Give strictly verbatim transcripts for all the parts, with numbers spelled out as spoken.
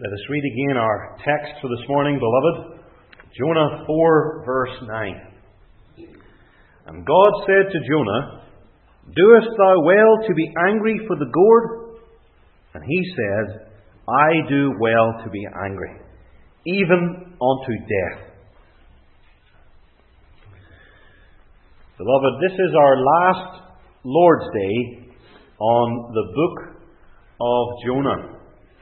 Let us read again our text for this morning, beloved. Jonah four, verse nine. And God said to Jonah, Doest thou well to be angry for the gourd? And he said, I do well to be angry, even unto death. Beloved, this is our last Lord's Day on the book of Jonah.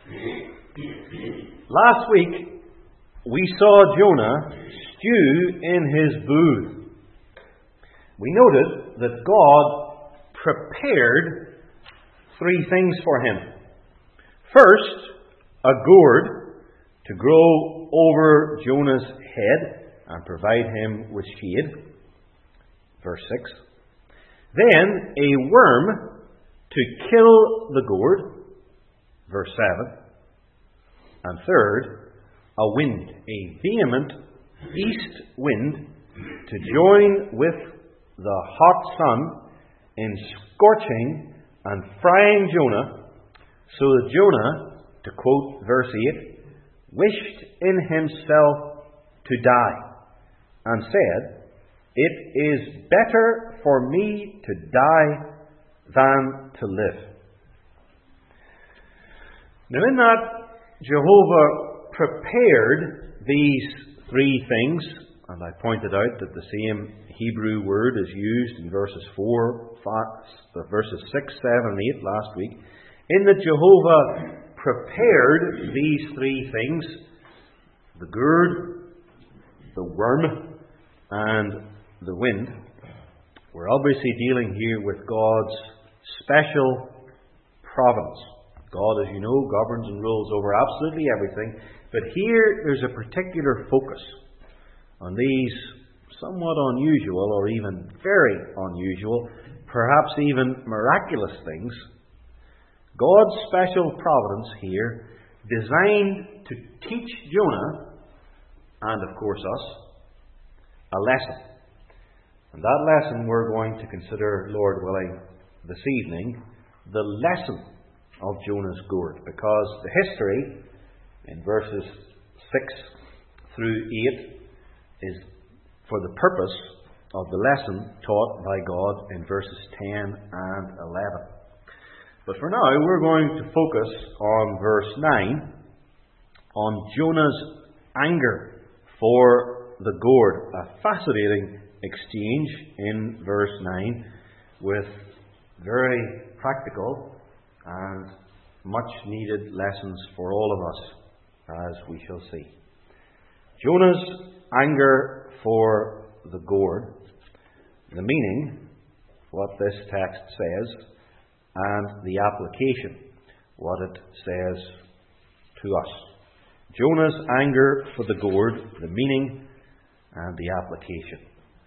Last week, we saw Jonah stew in his booth. We noted that God prepared three things for him. First, a gourd to grow over Jonah's head and provide him with shade. Verse six. Then a worm to kill the gourd. Verse seven. And third, a wind, a vehement east wind to join with the hot sun in scorching and frying Jonah, so that Jonah, to quote verse eight, wished in himself to die, and said, It is better for me to die than to live. Now in that, Jehovah prepared these three things, and I pointed out that the same Hebrew word is used in verses four, five, verses six, seven, and eight last week, in that Jehovah prepared these three things: the gourd, the worm, and the wind. We're obviously dealing here with God's special providence. God, as you know, governs and rules over absolutely everything. But here there's a particular focus on these somewhat unusual, or even very unusual, perhaps even miraculous things. God's special providence here, designed to teach Jonah, and of course us, a lesson. And that lesson we're going to consider, Lord willing, this evening, the lesson of Jonah's gourd, because the history in verses six through eight is for the purpose of the lesson taught by God in verses ten and eleven. But for now, we're going to focus on verse nine, on Jonah's anger for the gourd. A fascinating exchange in verse nine with very practical and much needed lessons for all of us, as we shall see. Jonah's anger for the gourd, the meaning, what this text says, and the application, what it says to us. Jonah's anger for the gourd, the meaning, and the application.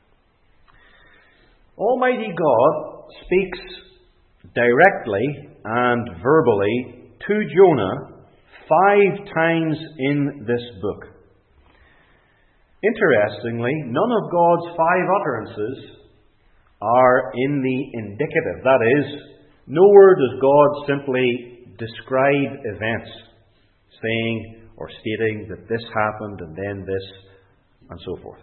Almighty God speaks directly and verbally to Jonah five times in this book. Interestingly, none of God's five utterances are in the indicative. That is, nowhere does God simply describe events, saying or stating that this happened and then this, and so forth.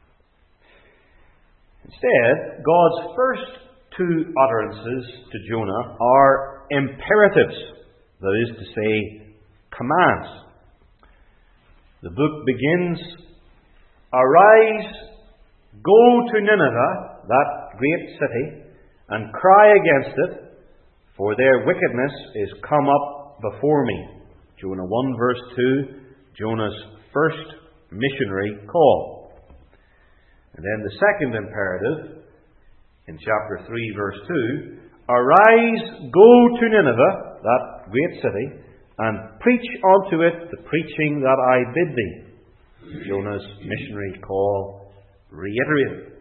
Instead, God's first two utterances to Jonah are imperatives, that is to say, commands. The book begins, Arise, go to Nineveh, that great city, and cry against it, for their wickedness is come up before me. Jonah one verse two, Jonah's first missionary call. And then the second imperative, in chapter three, verse two, Arise, go to Nineveh, that great city, and preach unto it the preaching that I bid thee. Jonah's missionary call reiterated.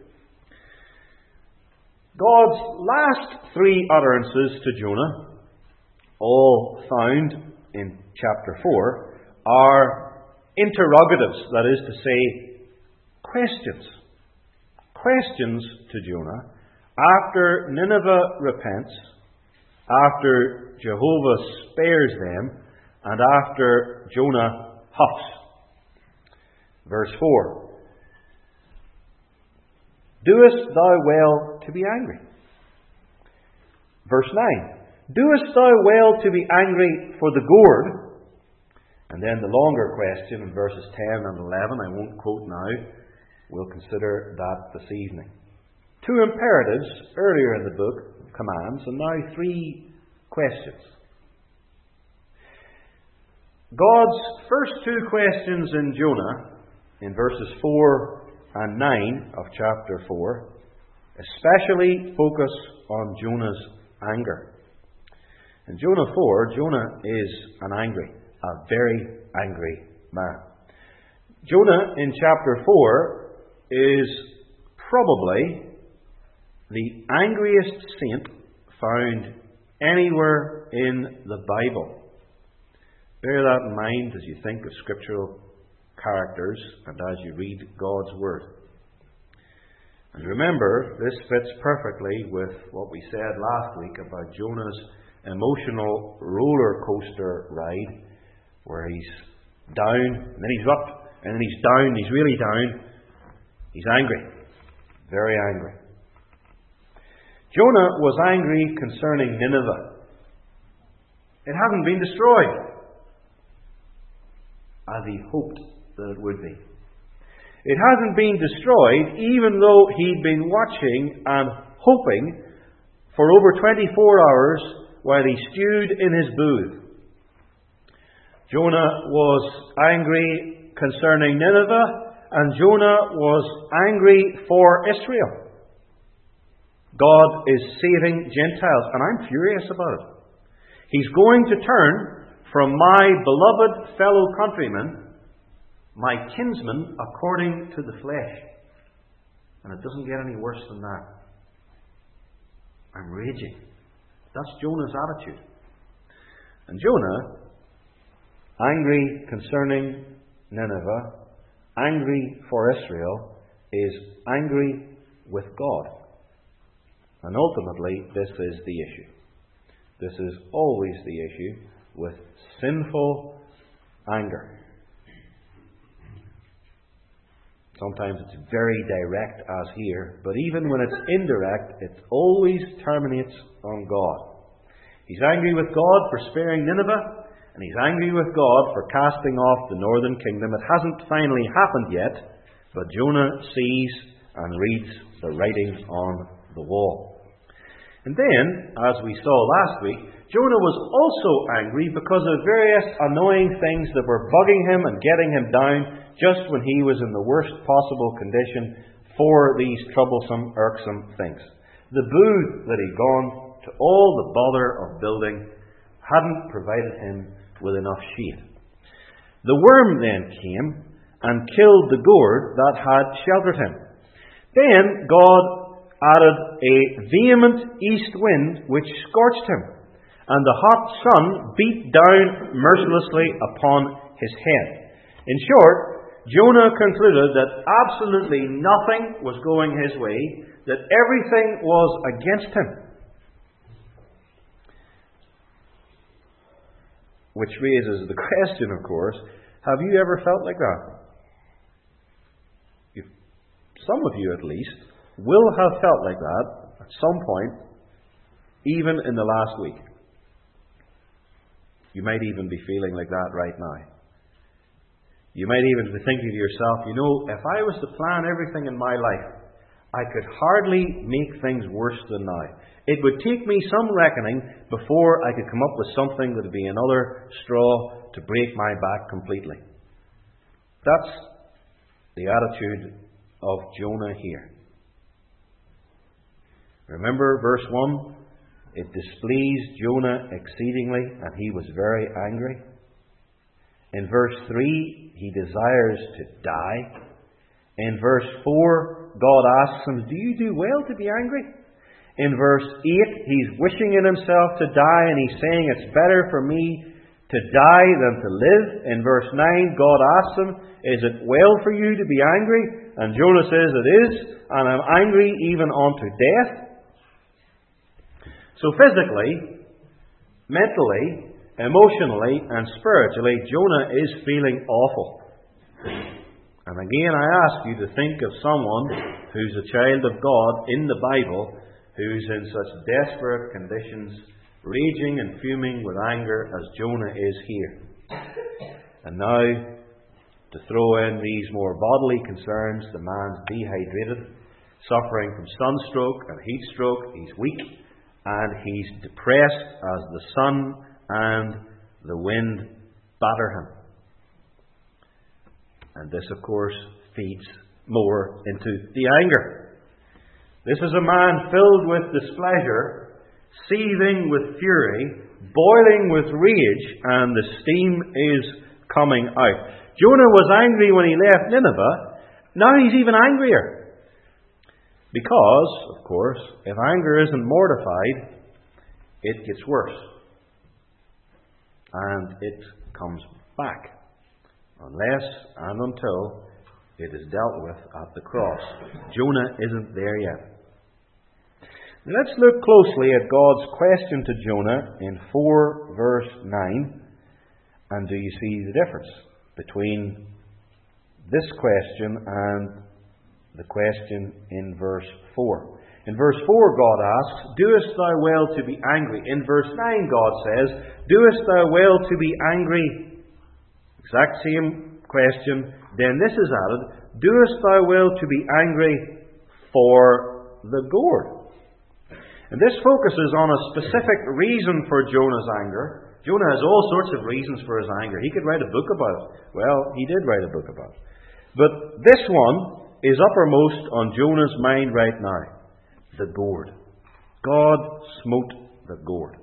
God's last three utterances to Jonah, all found in chapter four, are interrogatives, that is to say, questions. Questions to Jonah after Nineveh repents, after Jehovah spares them, and after Jonah huffs. Verse four. Doest thou well to be angry? Verse nine. Doest thou well to be angry for the gourd? And then the longer question in verses ten and eleven, I won't quote now. We'll consider that this evening. Two imperatives earlier in the book, commands, and now three questions. God's first two questions in Jonah, in verses four and nine of chapter four, especially focus on Jonah's anger. In Jonah four, Jonah is an angry, a very angry man. Jonah in chapter four is probably the angriest saint found anywhere in the Bible. Bear that in mind as you think of scriptural characters and as you read God's Word. And remember, this fits perfectly with what we said last week about Jonah's emotional roller coaster ride, where he's down, and then he's up, and then he's down, he's really down. He's angry. Very angry. Jonah was angry concerning Nineveh. It hadn't been destroyed, as he hoped that it would be. It hasn't been destroyed, even though he'd been watching and hoping for over twenty-four hours while he stewed in his booth. Jonah was angry concerning Nineveh, and Jonah was angry for Israel. God is saving Gentiles, and I'm furious about it. He's going to turn from my beloved fellow countrymen, my kinsmen according to the flesh. And it doesn't get any worse than that. I'm raging. That's Jonah's attitude. And Jonah, angry concerning Nineveh, angry for Israel, is angry with God. And ultimately, this is the issue. This is always the issue with sinful anger. Sometimes it's very direct, as here, but even when it's indirect, it always terminates on God. He's angry with God for sparing Nineveh, and he's angry with God for casting off the northern kingdom. It hasn't finally happened yet, but Jonah sees and reads the writing on the wall. And then, as we saw last week, Jonah was also angry because of various annoying things that were bugging him and getting him down just when he was in the worst possible condition for these troublesome, irksome things. The booth that he'd gone to all the bother of building hadn't provided him with enough shade. The worm then came and killed the gourd that had sheltered him. Then God added a vehement east wind which scorched him, and the hot sun beat down mercilessly upon his head. In short, Jonah concluded that absolutely nothing was going his way, that everything was against him. Which raises the question, of course, have you ever felt like that? If some of you at least will have felt like that at some point, even in the last week. You might even be feeling like that right now. You might even be thinking to yourself, you know, if I was to plan everything in my life, I could hardly make things worse than now. It would take me some reckoning before I could come up with something that would be another straw to break my back completely. That's the attitude of Jonah here. Remember verse one? It displeased Jonah exceedingly, and he was very angry. In verse three, he desires to die. In verse four, God asks him, do you do well to be angry? In verse eight, he's wishing in himself to die, and he's saying it's better for me to die than to live. In verse nine, God asks him, is it well for you to be angry? And Jonah says it is, and I'm angry even unto death. So physically, mentally, emotionally and spiritually, Jonah is feeling awful. And again, I ask you to think of someone who's a child of God in the Bible, who's in such desperate conditions, raging and fuming with anger as Jonah is here. And now, to throw in these more bodily concerns, the man's dehydrated, suffering from sunstroke and heat stroke. He's weak and he's depressed as the sun and the wind batter him. And this, of course, feeds more into the anger. This is a man filled with displeasure, seething with fury, boiling with rage, and the steam is coming out. Jonah was angry when he left Nineveh. Now he's even angrier. Because, of course, if anger isn't mortified, it gets worse. And it comes back. Unless and until it is dealt with at the cross. Jonah isn't there yet. Now let's look closely at God's question to Jonah in four verse nine. And do you see the difference between this question and the question in verse four? In verse four, God asks, "Doest thou well to be angry?" In verse nine, God says, "Doest thou well to be angry?" Exact same question. Then this is added, "Doest thou well to be angry for the gourd?" And this focuses on a specific reason for Jonah's anger. Jonah has all sorts of reasons for his anger. He could write a book about it. Well, he did write a book about it. But this one is uppermost on Jonah's mind right now. The gourd. God smote the gourd.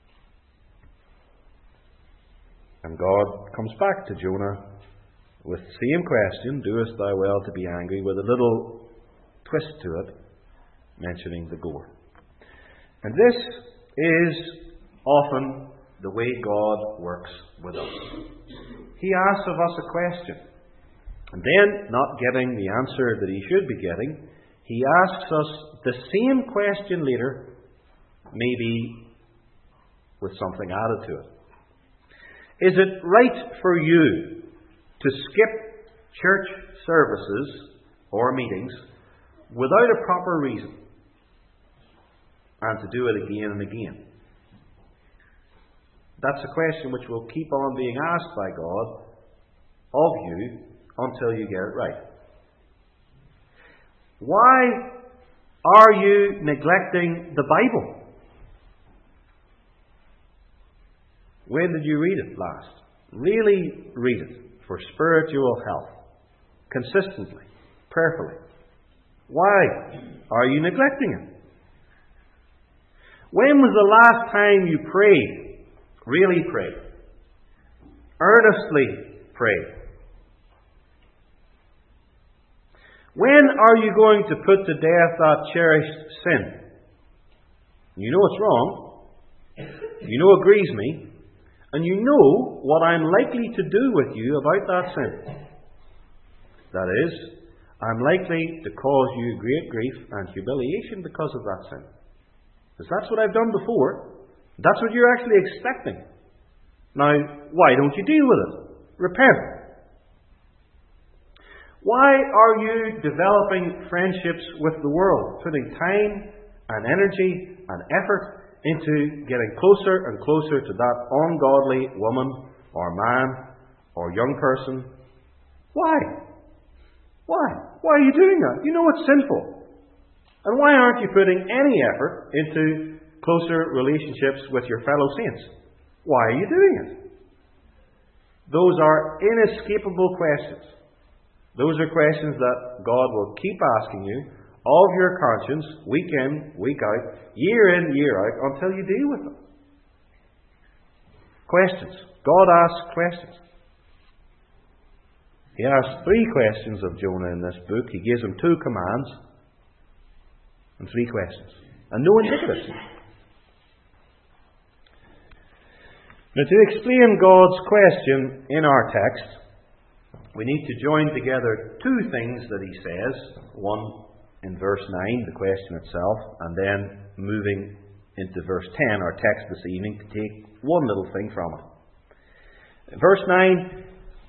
And God comes back to Jonah with the same question, "Doest thou well to be angry?" with a little twist to it, mentioning the gourd. And this is often the way God works with us. He asks of us a question. And then, not getting the answer that he should be getting, he asks us the same question later, maybe with something added to it. Is it right for you to skip church services or meetings without a proper reason and to do it again and again? That's a question which will keep on being asked by God of you until you get it right. Why are you neglecting the Bible? When did you read it last? Really read it for spiritual health, consistently, prayerfully. Why are you neglecting it? When was the last time you prayed, really prayed, earnestly prayed? When are you going to put to death that cherished sin? You know it's wrong. You know it grieves me. And you know what I'm likely to do with you about that sin. That is, I'm likely to cause you great grief and humiliation because of that sin. Because that's what I've done before. That's what you're actually expecting. Now, why don't you deal with it? Repent. Why are you developing friendships with the world, putting time and energy and effort into getting closer and closer to that ungodly woman or man or young person? Why? Why? Why are you doing that? You know it's sinful. And why aren't you putting any effort into closer relationships with your fellow saints? Why are you doing it? Those are inescapable questions. Those are questions that God will keep asking you of your conscience, week in, week out, year in, year out, until you deal with them. Questions. God asks questions. He asks three questions of Jonah in this book. He gives him two commands and three questions. And no indicatives. Now, to explain God's question in our text, we need to join together two things that he says. One in verse nine, the question itself, and then moving into verse ten, our text this evening, to take one little thing from it. Verse nine,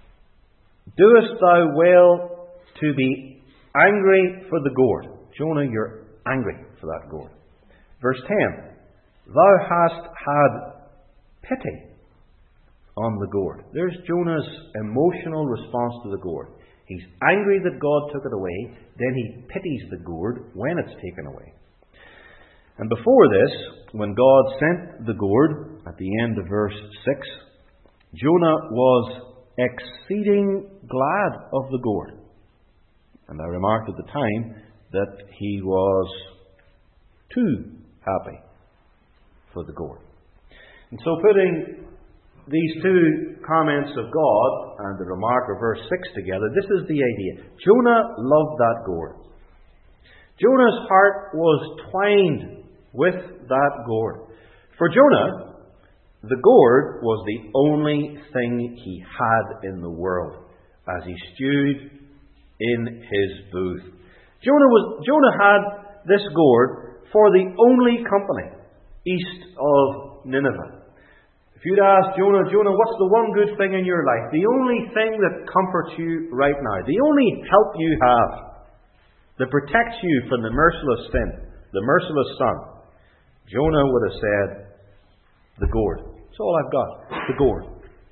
doest thou well to be angry for the gourd? Jonah, you're angry for that gourd. Verse ten, thou hast had pity on the gourd. There's Jonah's emotional response to the gourd. He's angry that God took it away, then he pities the gourd when it's taken away. And before this, when God sent the gourd, at the end of verse six, Jonah was exceeding glad of the gourd. And I remarked at the time that he was too happy for the gourd. And so putting these two comments of God and the remark of verse six together, this is the idea. Jonah loved that gourd. Jonah's heart was twined with that gourd. For Jonah, the gourd was the only thing he had in the world as he stewed in his booth. Jonah was Jonah had this gourd for the only company east of Nineveh. If you'd ask Jonah, Jonah, what's the one good thing in your life? The only thing that comforts you right now, the only help you have that protects you from the merciless sin, the merciless sun, Jonah would have said, the gourd. That's all I've got, the gourd.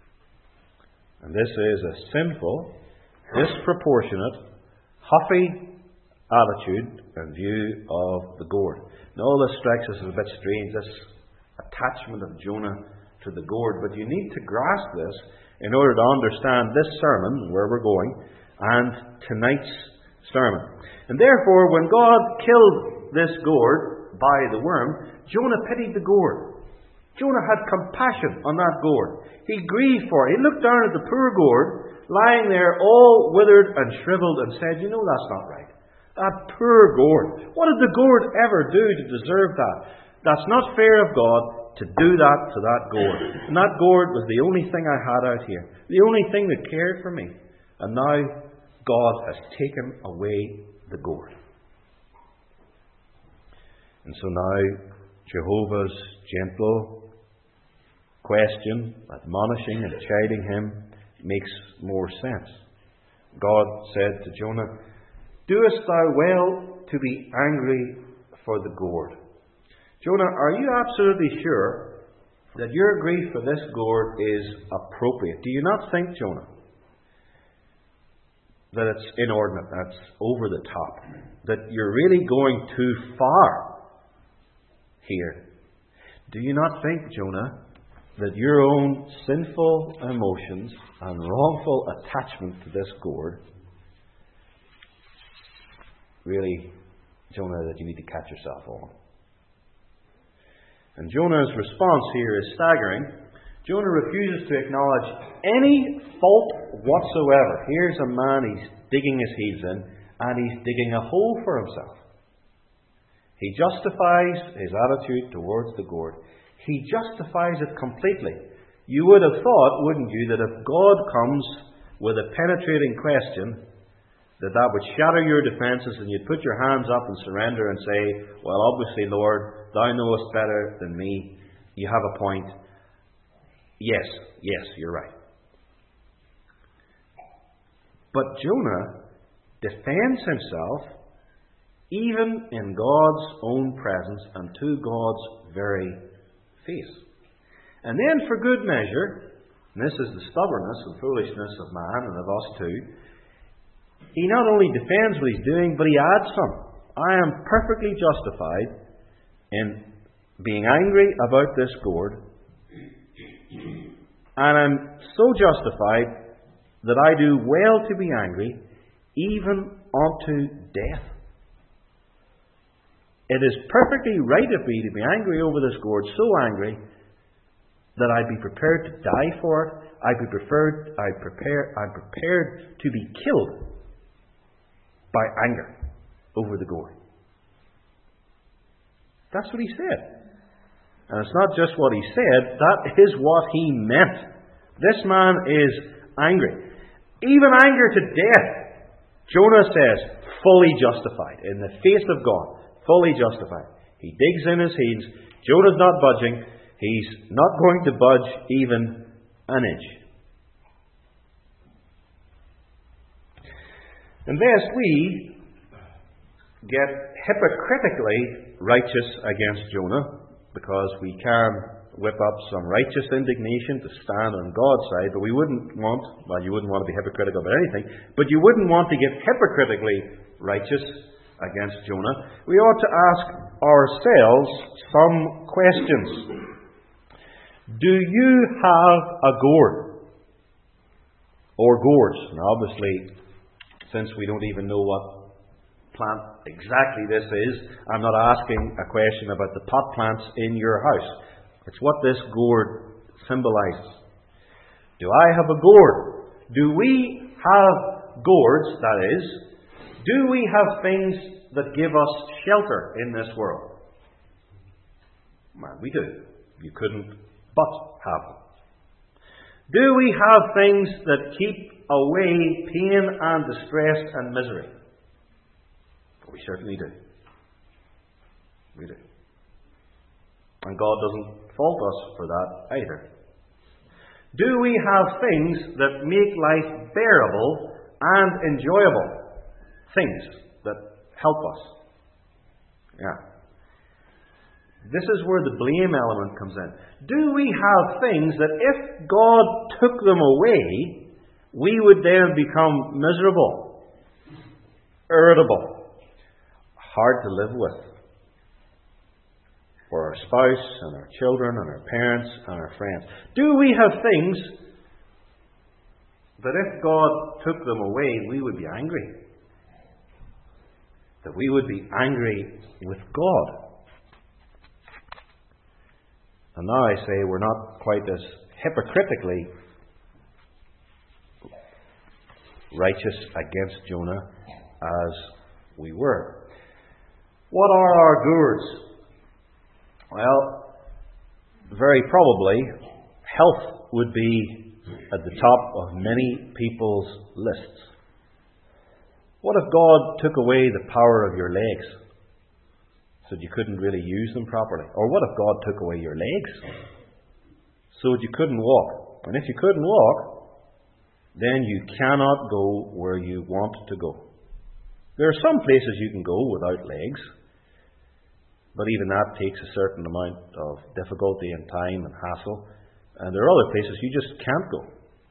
And this is a sinful, disproportionate, huffy attitude and view of the gourd. Now all this strikes us as a bit strange, this attachment of Jonah to the gourd, but you need to grasp this in order to understand this sermon, where we're going, and tonight's sermon. And therefore, when God killed this gourd by the worm, Jonah pitied the gourd. Jonah had compassion on that gourd. He grieved for it. He looked down at the poor gourd, lying there all withered and shriveled, and said, you know, that's not right. That poor gourd. What did the gourd ever do to deserve that? That's not fair of God to do that to that gourd. And that gourd was the only thing I had out here. The only thing that cared for me. And now God has taken away the gourd. And so now Jehovah's gentle question, admonishing and chiding him, makes more sense. God said to Jonah, doest thou well to be angry for the gourd? Jonah, are you absolutely sure that your grief for this gourd is appropriate? Do you not think, Jonah, that it's inordinate, that's over the top, that you're really going too far here? Do you not think, Jonah, that your own sinful emotions and wrongful attachment to this gourd, really, Jonah, that you need to catch yourself on? And Jonah's response here is staggering. Jonah refuses to acknowledge any fault whatsoever. Here's a man, he's digging his heels in, and he's digging a hole for himself. He justifies his attitude towards the gourd. He justifies it completely. You would have thought, wouldn't you, that if God comes with a penetrating question, that that would shatter your defences and you'd put your hands up and surrender and say, well, obviously, Lord, thou knowest better than me. You have a point. Yes, yes, you're right. But Jonah defends himself even in God's own presence and to God's very face. And then for good measure, and this is the stubbornness and foolishness of man and of us too, he not only defends what he's doing, but he adds some. I am perfectly justified in being angry about this gourd, and I'm so justified that I do well to be angry, even unto death. It is perfectly right of me to be angry over this gourd, so angry that I'd be prepared to die for it. I'd be prepared. I prepare. I'm prepared to be killed by anger over the gourd. That's what he said. And it's not just what he said, that is what he meant. This man is angry. Even anger to death, Jonah says, fully justified. In the face of God, fully justified. He digs in his heels. Jonah's not budging. He's not going to budge even an inch. Unless we get hypocritically righteous against Jonah, because we can whip up some righteous indignation to stand on God's side, but we wouldn't want, well, you wouldn't want to be hypocritical about anything, but you wouldn't want to get hypocritically righteous against Jonah. We ought to ask ourselves some questions. Do you have a gourd? Or gourds? Now, obviously, since we don't even know what plant exactly this is, I'm not asking a question about the pot plants in your house. It's what this gourd symbolizes. Do I have a gourd? Do we have gourds, that is? Do we have things that give us shelter in this world? Well, we do. You couldn't but have them. Do we have things that keep away pain and distress and misery? We certainly do. We do. And God doesn't fault us for that either. Do we have things that make life bearable and enjoyable? Things that help us. Yeah. This is where the blame element comes in. Do we have things that if God took them away, we would then become miserable, irritable, hard to live with for our spouse and our children and our parents and our friends? Do we have things that if God took them away, we would be angry? That we would be angry with God? And now I say we're not quite as hypocritically righteous against Jonah as we were. What are our gourds? Well, very probably health would be at the top of many people's lists. What if God took away the power of your legs so that you couldn't really use them properly? Or what if God took away your legs so that you couldn't walk? And if you couldn't walk, then you cannot go where you want to go. There are some places you can go without legs, but even that takes a certain amount of difficulty and time and hassle. And there are other places you just can't go.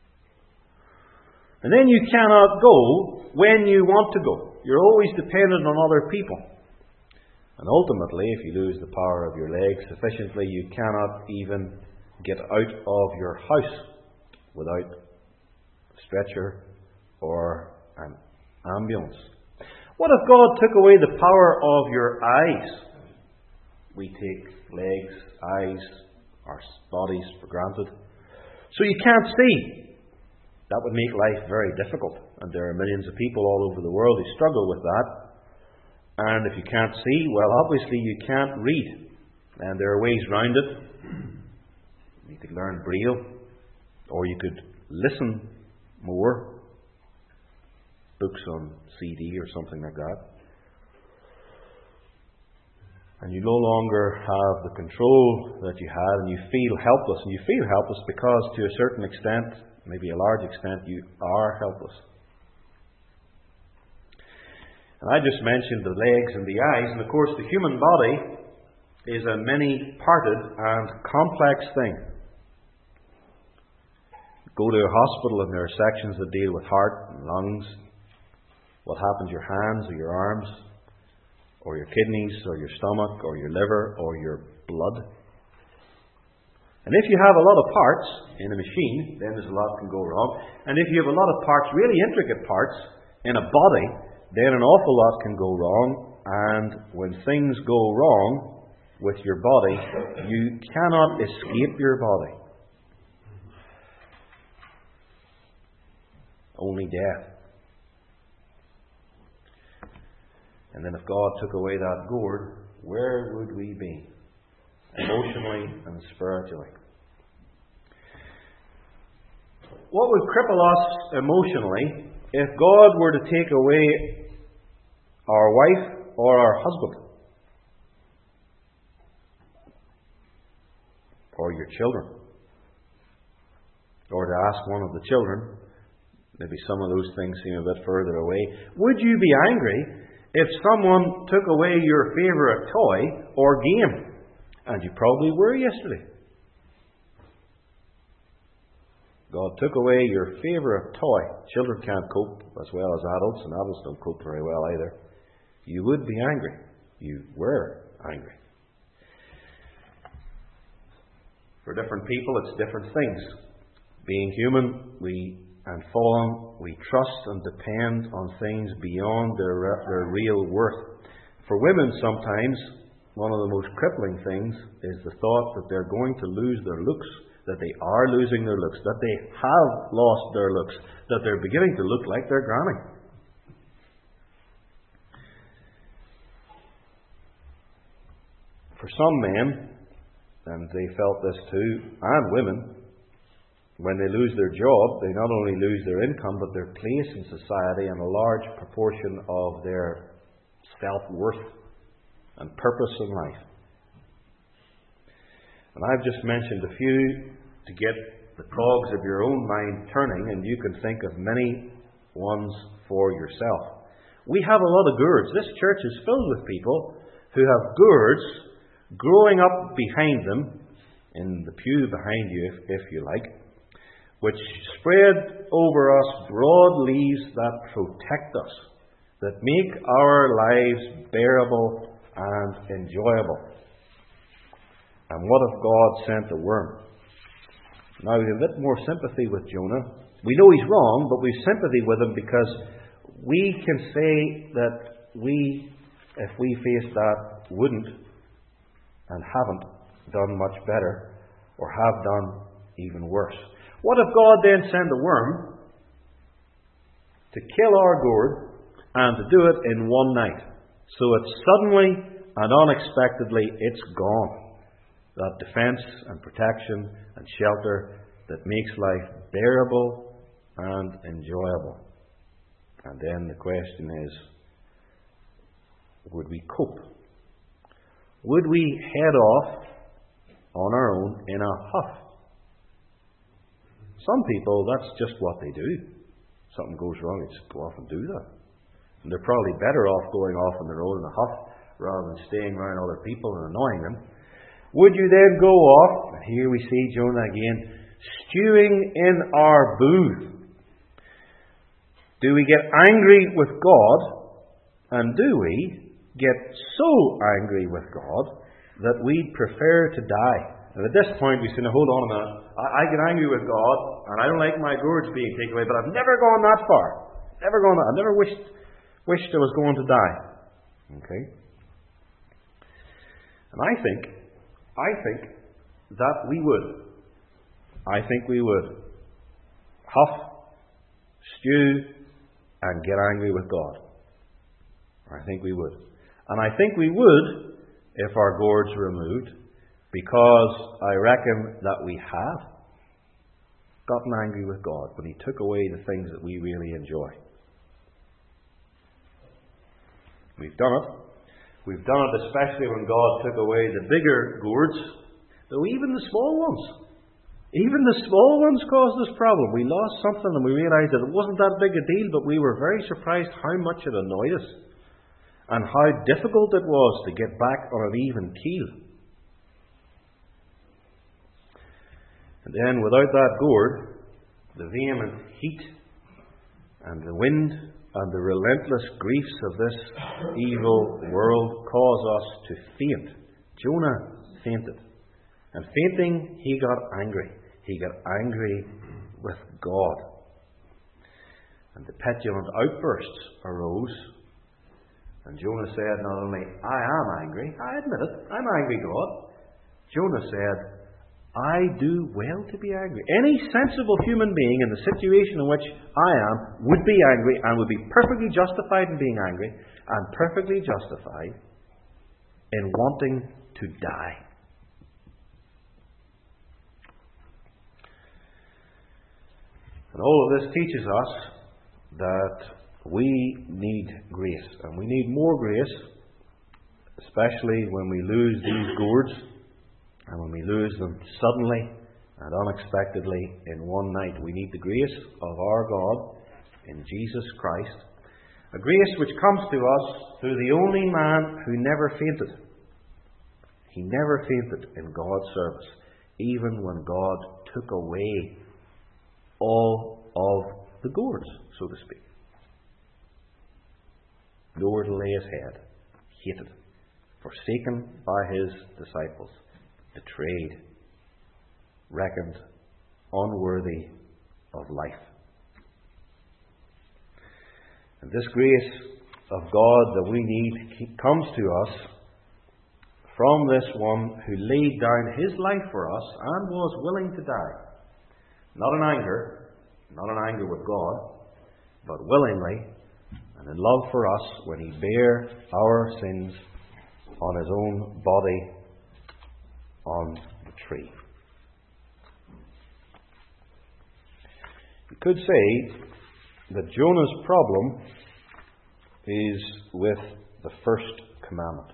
And then you cannot go when you want to go. You're always dependent on other people. And ultimately, if you lose the power of your legs sufficiently, you cannot even get out of your house without a stretcher or an ambulance. What if God took away the power of your eyes? We take legs, eyes, our bodies for granted. So you can't see. That would make life very difficult. And there are millions of people all over the world who struggle with that. And if you can't see, well, obviously you can't read. And there are ways round it. You could learn Braille, or you could listen more. Books on C D or something like that. And you no longer have the control that you had, and you feel helpless. And you feel helpless because, to a certain extent, maybe a large extent, you are helpless. And I just mentioned the legs and the eyes, and of course the human body is a many-parted and complex thing. Go to a hospital and there are sections that deal with heart and lungs, what happens to your hands or your arms, or your kidneys, or your stomach, or your liver, or your blood. And if you have a lot of parts in a machine, then there's a lot can go wrong. And if you have a lot of parts, really intricate parts, in a body, then an awful lot can go wrong. And when things go wrong with your body, you cannot escape your body. Only death. And then if God took away that gourd, where would we be? Emotionally and spiritually. What would cripple us emotionally if God were to take away our wife or our husband? or your children. Or to ask one of the children, maybe some of those things seem a bit further away, would you be angry if someone took away your favourite toy or game? And you probably were yesterday. God took away your favourite toy. Children can't cope as well as adults, and adults don't cope very well either. You would be angry. You were angry. For different people, it's different things. Being human, we and fallen, we trust and depend on things beyond their, their real worth. For women, sometimes, one of the most crippling things is the thought that they're going to lose their looks, that they are losing their looks, that they have lost their looks, that they're beginning to look like their granny. For some men, and they felt this too, and women, when they lose their job, they not only lose their income, but their place in society and a large proportion of their self-worth and purpose in life. And I've just mentioned a few to get the cogs of your own mind turning, and you can think of many ones for yourself. We have a lot of gourds. This church is filled with people who have gourds growing up behind them, in the pew behind you, if, if you like, which spread over us broad leaves that protect us, that make our lives bearable and enjoyable. And what if God sent a worm? Now, we have a bit more sympathy with Jonah. We know he's wrong, but we've sympathy with him because we can say that we, if we faced that, wouldn't and haven't done much better, or have done even worse. What if God then sent a worm to kill our gourd and to do it in one night? So it's suddenly and unexpectedly it's gone. That defense and protection and shelter that makes life bearable and enjoyable. And then the question is, would we cope? Would we head off on our own in a huff? Some people, that's just what they do. Something goes wrong, they just go off and do that. And they're probably better off going off on their own in a huff rather than staying around other people and annoying them. Would you then go off, and here we see Jonah again, stewing in our booth? Do we get angry with God, and do we get so angry with God that we'd prefer to die? And at this point we say, now hold on a minute, I, I get angry with God, and I don't like my gourds being taken away, but I've never gone that far. Never gone that. I've never wished, wished I was going to die. Okay? And I think, I think that we would. I think we would huff, stew, and get angry with God. I think we would. And I think we would if our gourds were removed, because I reckon that we have gotten angry with God when He took away the things that we really enjoy. We've done it. We've done it especially when God took away the bigger gourds, though even the small ones. Even the small ones caused us problem. We lost something and we realized that it wasn't that big a deal, but we were very surprised how much it annoyed us and how difficult it was to get back on an even keel. And then without that gourd, the vehement heat and the wind and the relentless griefs of this evil world cause us to faint. Jonah fainted. And fainting, he got angry. He got angry with God. And the petulant outbursts arose. And Jonah said, not only, I am angry, I admit it, I'm angry, God. Jonah said, I do well to be angry. Any sensible human being in the situation in which I am would be angry and would be perfectly justified in being angry and perfectly justified in wanting to die. And all of this teaches us that we need grace. And we need more grace, especially when we lose these gourds And when we lose them suddenly and unexpectedly in one night, we need the grace of our God in Jesus Christ. A grace which comes to us through the only man who never fainted. He never fainted in God's service, even when God took away all of the gourds, so to speak. Nowhere to lay his head, hated, forsaken by his disciples, betrayed, reckoned unworthy of life. And this grace of God that we need comes to us from this one who laid down his life for us and was willing to die. Not in anger, not in anger with God, but willingly and in love for us when he bare our sins on his own body on the tree. You could say that Jonah's problem is with the first commandment.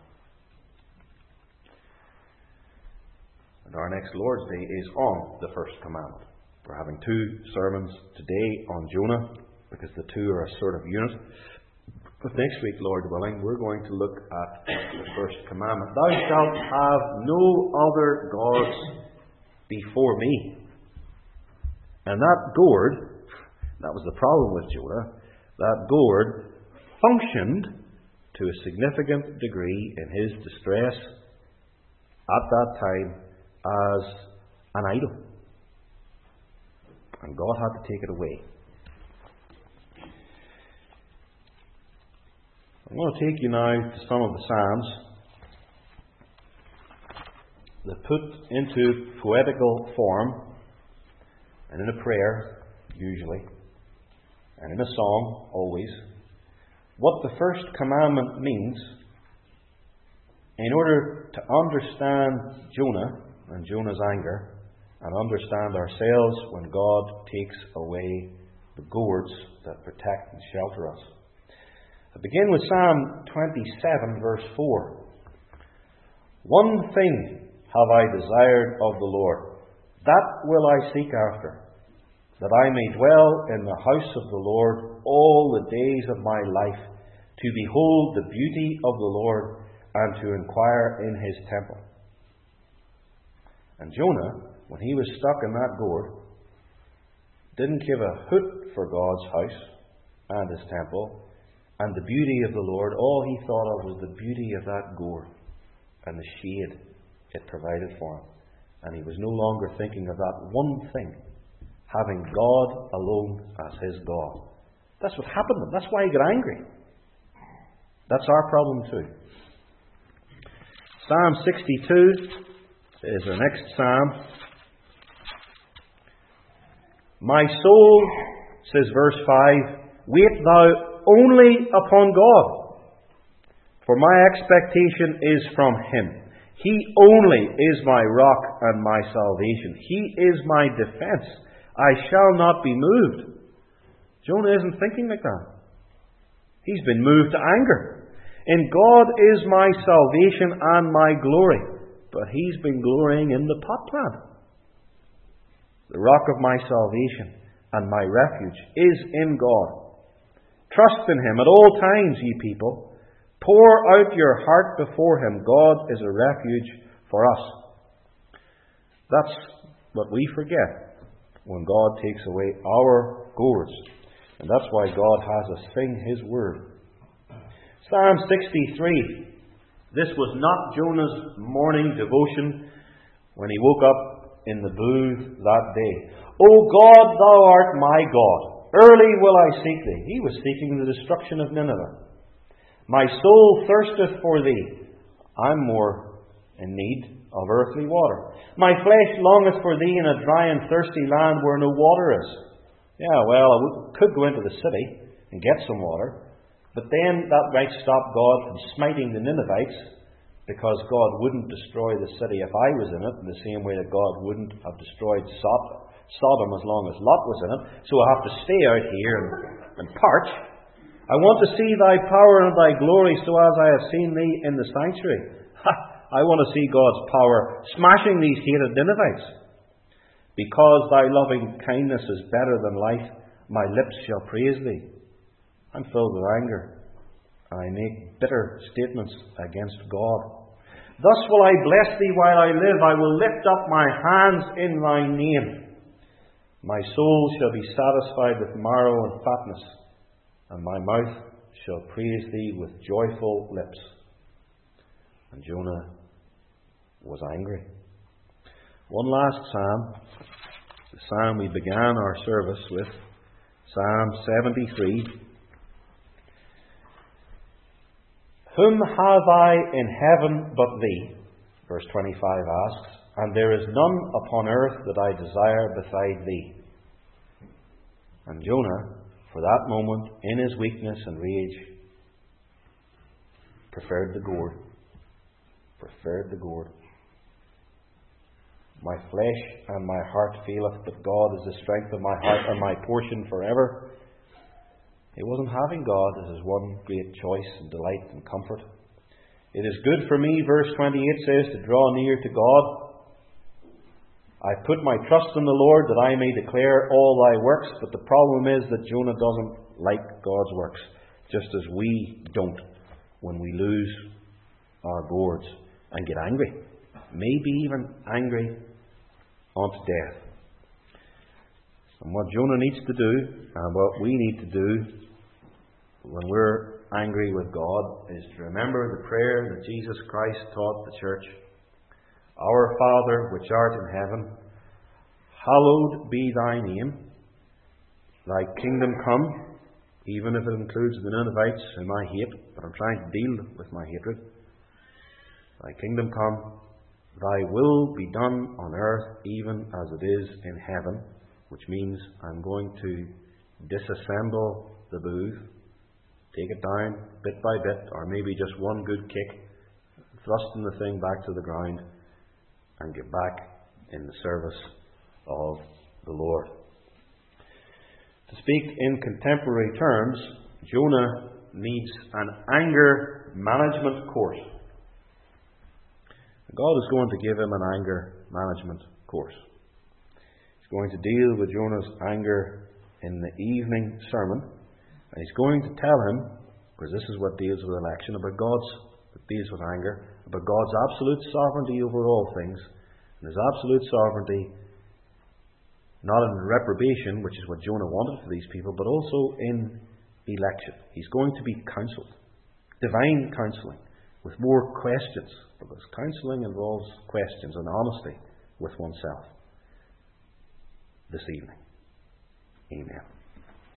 And our next Lord's Day is on the first commandment. We're having two sermons today on Jonah because the two are a sort of unit. But next week, Lord willing, we're going to look at the first commandment. Thou shalt have no other gods before me. And that gourd, that was the problem with Jonah, that gourd functioned to a significant degree in his distress at that time as an idol. And God had to take it away. I'm going to take you now to some of the Psalms that put into poetical form, and in a prayer, usually, and in a song, always, what the first commandment means in order to understand Jonah and Jonah's anger, and understand ourselves when God takes away the gourds that protect and shelter us. I begin with Psalm twenty-seven, verse four. One thing have I desired of the Lord, that will I seek after, that I may dwell in the house of the Lord all the days of my life, to behold the beauty of the Lord, and to inquire in his temple. And Jonah, when he was stuck in that gourd, didn't give a hoot for God's house and his temple and the beauty of the Lord. All he thought of was the beauty of that gourd and the shade it provided for him. And he was no longer thinking of that one thing, having God alone as his God. That's what happened to him. That's why he got angry. That's our problem too. Psalm sixty-two is our next psalm. My soul, says verse five, wait thou only upon God, for my expectation is from him. He only is my rock and my salvation. He is my defense. I shall not be moved. Jonah isn't thinking like that. He's been moved to anger. In God is my salvation and my glory. But he's been glorying in the pot plant. The rock of my salvation and my refuge is in God. Trust in him at all times, ye people. Pour out your heart before him. God is a refuge for us. That's what we forget when God takes away our gourds. And that's why God has us sing his word. Psalm sixty-three. This was not Jonah's morning devotion when he woke up in the booth that day. O God, thou art my God. Early will I seek thee. He was seeking the destruction of Nineveh. My soul thirsteth for thee. I'm more in need of earthly water. My flesh longeth for thee in a dry and thirsty land where no water is. Yeah, well, I could go into the city and get some water, but then that might stop God from smiting the Ninevites, because God wouldn't destroy the city if I was in it, in the same way that God wouldn't have destroyed Sodom as long as Lot was in it. So I have to stay out here and, and parch. I want to see thy power and thy glory, so as I have seen thee in the sanctuary. Ha! I want to see God's power smashing these hated Ninevites. Because thy loving kindness is better than life, my lips shall praise thee. I'm filled with anger. I make bitter statements against God. Thus will I bless thee while I live. I will lift up my hands in thy name. My soul shall be satisfied with marrow and fatness, and my mouth shall praise thee with joyful lips. And Jonah was angry. One last psalm, the psalm we began our service with, Psalm seventy-three. Whom have I in heaven but thee? Verse twenty-five asks, and there is none upon earth that I desire beside thee. And Jonah, for that moment, in his weakness and rage, preferred the gourd. Preferred the gourd. My flesh and my heart faileth, but God is the strength of my heart and my portion forever. He wasn't having God as his one great choice and delight and comfort. It is good for me, verse twenty-eight says, to draw near to God. I put my trust in the Lord that I may declare all thy works. But the problem is that Jonah doesn't like God's works, just as we don't when we lose our gourds and get angry. Maybe even angry unto death. And what Jonah needs to do, and what we need to do when we're angry with God, is to remember the prayer that Jesus Christ taught the church. Our Father, which art in heaven, hallowed be thy name. Thy kingdom come, even if it includes the Ninevites whom I hate, but I'm trying to deal with my hatred. Thy kingdom come, thy will be done on earth even as it is in heaven, which means I'm going to disassemble the booth, take it down bit by bit, or maybe just one good kick, thrusting the thing back to the ground, and get back in the service of the Lord. To speak in contemporary terms, Jonah needs an anger management course. God is going to give him an anger management course. He's going to deal with Jonah's anger in the evening sermon, and he's going to tell him, because this is what deals with election, about God's, that deals with anger, about God's absolute sovereignty over all things, and his absolute sovereignty not in reprobation, which is what Jonah wanted for these people, but also in election. He's going to be counselled, divine counselling, with more questions, because counselling involves questions and honesty with oneself. This evening. Amen.